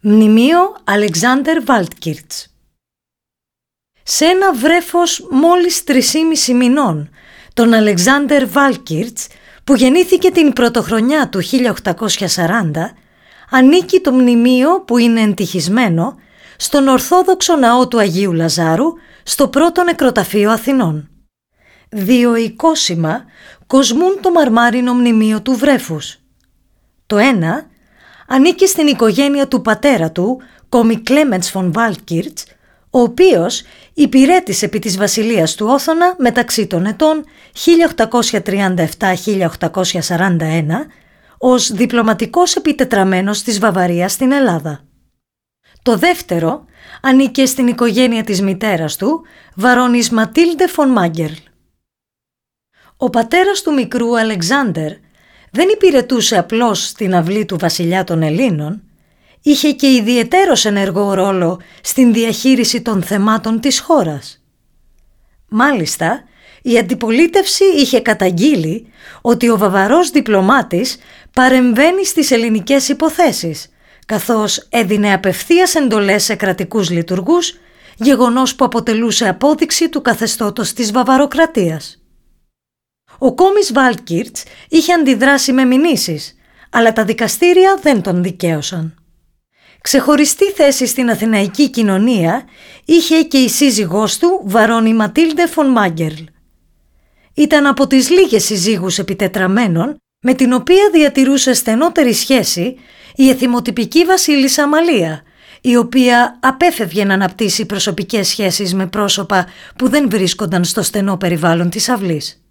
Μνημείο Αλεξάνδερ Βάλτκιρτς. Σε ένα βρέφος μόλις 3,5 μηνών, τον Αλεξάνδερ Βάλτκιρτς, που γεννήθηκε την πρωτοχρονιά του 1840, ανήκει το μνημείο που είναι εντυχισμένο στον Ορθόδοξο Ναό του Αγίου Λαζάρου, στο πρώτο νεκροταφείο Αθηνών. 2 οικόσημα κοσμούν το μαρμάρινο μνημείο του βρέφους. Το ένα ανήκει στην οικογένεια του πατέρα του, κόμι Κλέμεντς φον Βάλτκιρτς, ο οποίος υπηρέτησε επί της βασιλείας του Όθωνα μεταξύ των ετών 1837-1841 ως διπλωματικός επιτετραμένος της Βαβαρίας στην Ελλάδα. Το δεύτερο ανήκε στην οικογένεια της μητέρας του, Βαρόνης Ματίλντε φον Μάγκερλ. Ο πατέρας του μικρού Αλεξάνδερ δεν υπηρετούσε απλώς στην αυλή του βασιλιά των Ελλήνων, είχε και ιδιαιτέρως ενεργό ρόλο στην διαχείριση των θεμάτων της χώρας. Μάλιστα, η αντιπολίτευση είχε καταγγείλει ότι ο Βαβαρός διπλωμάτης παρεμβαίνει στις ελληνικές υποθέσεις, καθώς έδινε απευθείας εντολές σε κρατικούς λειτουργούς, γεγονός που αποτελούσε απόδειξη του καθεστώτος της Βαβαροκρατίας. Ο κόμις Βάλτκιρτς είχε αντιδράσει με μηνύσεις, αλλά τα δικαστήρια δεν τον δικαίωσαν. Ξεχωριστή θέση στην αθηναϊκή κοινωνία είχε και η σύζυγός του, Βαρόνη Ματίλντε φον Μάγκερλ. Ήταν από τις λίγες συζύγους επιτετραμένων με την οποία διατηρούσε στενότερη σχέση η εθιμοτυπική βασίλισσα Αμαλία, η οποία απέφευγε να αναπτύσσει προσωπικές σχέσεις με πρόσωπα που δεν βρίσκονταν στο στενό περιβάλλον της αυλής.